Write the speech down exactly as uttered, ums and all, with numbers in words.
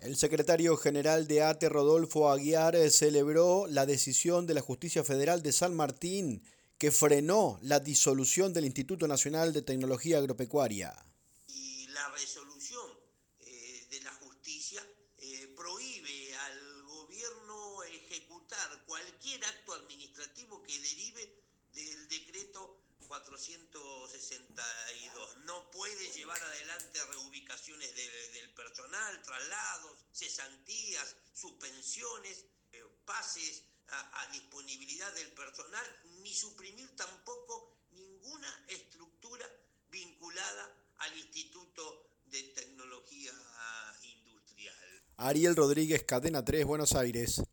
El secretario general de ATE, Rodolfo Aguiar, celebró la decisión de la Justicia Federal de San Martín que frenó la disolución del Instituto Nacional de Tecnología Agropecuaria. Y la resolución eh, de la justicia eh, prohíbe al gobierno ejecutar cualquier acto administrativo que derive del decreto cuatrocientos sesenta y dos. No puede llevar adelante reubicaciones de, del personal, traslados, cesantías, suspensiones, eh, pases a, a disponibilidad del personal, ni suprimir tampoco ninguna estructura vinculada al Instituto de Tecnología Industrial. Ariel Rodríguez, Cadena tres, Buenos Aires.